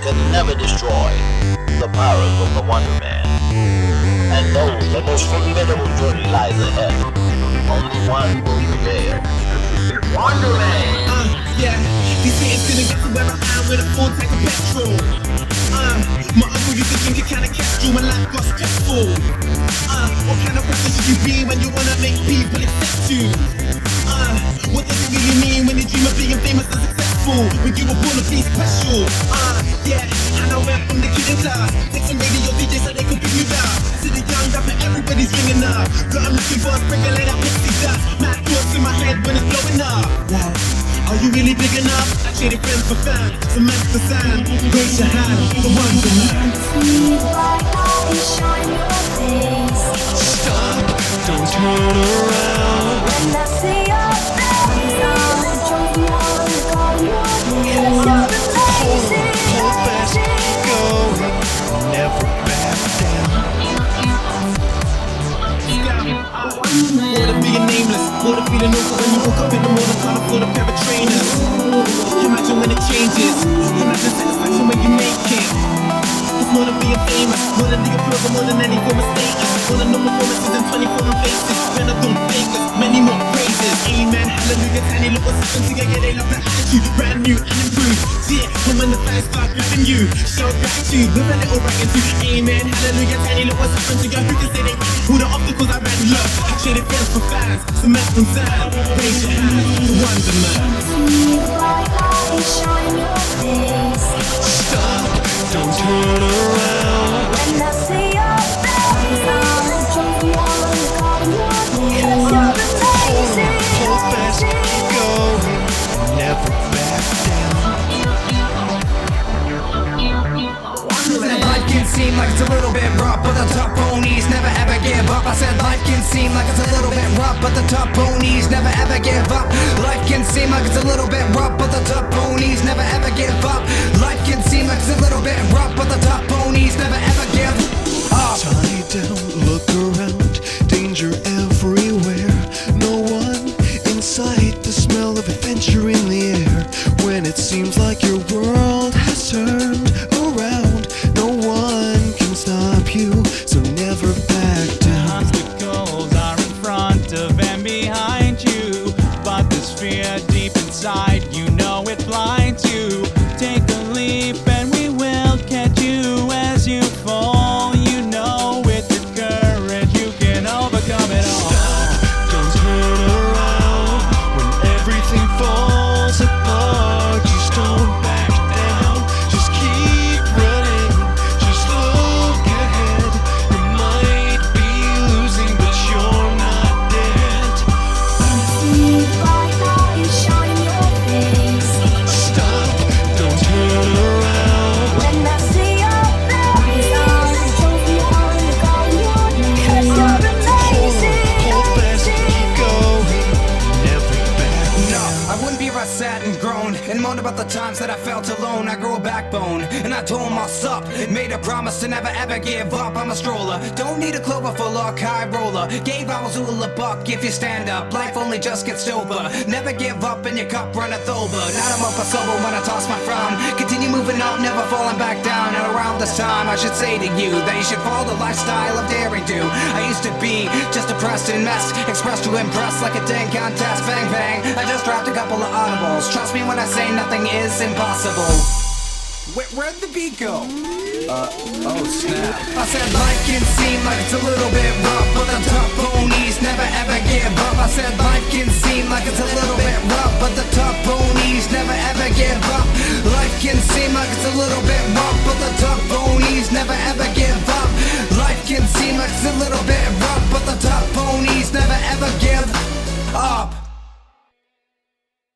can never destroy the powers of the Wonder Man. And though the most formidable journey lies ahead, only one will prevail. Wonder Man! Yeah, these haters gonna get to where I am with a full tank of petrol. My uncle used to drink a can of Kestrel when life got stressful. What kind of person should you be when you wanna make people accept you? What does it really mean when you dream of being famous and successful? When you were born to be special? Yeah, and I went from the kid in class, take some radio DJs so they could bring you down. To the young rapper, everybody's ringing up. But I'm looking for a sprinkle like that pixie dust. Mad thoughts in my head when it's blowing up. Are you really big enough? I traded friends for fans, some men for sand. Raise your hand, the Wonder Man. See white light shine your face. Stop, don't turn around. When I see your face, I'm chosen one, God, your name. Hold fast, keep going, never back down. Bored of being nameless, bored of feeling awkward when you woke up in the morning, can't afford a pair of trainers. Imagine when it changes, imagine satisfaction when you make it. It's more than being famous, more than the applause, more than any form of status. More than no performances and 24 faces. When I don't fake us, many more praises. Amen, hallelujah, tiny little something together, they love the attitude, brand new and improved. Yeah, and when the fans start grabbing you, show gratitude with a little ragging too. Amen, hallelujah, tiny little something together, who can say they who the obstacles I ran love. I traded friends for fans, cement from sand. Raise your hand, the Wonder Man. See white light shine your face. Stop, don't turn around. When I see your face, I'm chosen one, God, your name. Hold fast, keep going, never back down. Life can seem like it's a little bit rough, but the top ponies never ever give up. I said life can seem like it's a little bit rough, but the top ponies never ever give up. Life can seem like it's a little bit rough, but the top ponies never ever give up. Life can seem like it's a little bit rough, but the top ponies never ever give up. Tie down, look around, danger everywhere. No one in sight, the smell of adventure in the air. When it seems like your world has turned around, no one can stop you, so never back down. Obstacles are in front of and behind you, but this fear deep inside, you know it blinds you. Take a leap and we will catch you as you fall. You know with your courage you can overcome it all. Don't turn around when everything falls apart. Just don't back down. Just keep running. Just look ahead. You might be losing, but you're not dead. See white light shine your face. Stop. Don't turn around. When I see your face, I'm chosen one, God, your name. You're amazing. Hold fast, keep going. Never back No, down. I wouldn't be right sad and grown and moaned about the times that I felt alone. I grew a backbone and I told myself, made a promise to never ever give up. I'm a stroller, don't need a clover full of high roller. Gave Owl's a buck if you stand up. Life only just gets sober. Never give up and your cup runneth over. Not I'm up a sober when I toss my frown. Continue moving up, never falling back down. And around this time I should say to you that you should follow the lifestyle of daring do. I used to be just depressed and messed, expressed to impress like a dang contest. Bang bang, I just dropped a couple of audibles. Trust me when I say nothing is impossible. Where'd the beat go? Oh snap. I said life can seem like it's a little bit rough, but the top ponies never ever give up. I said life can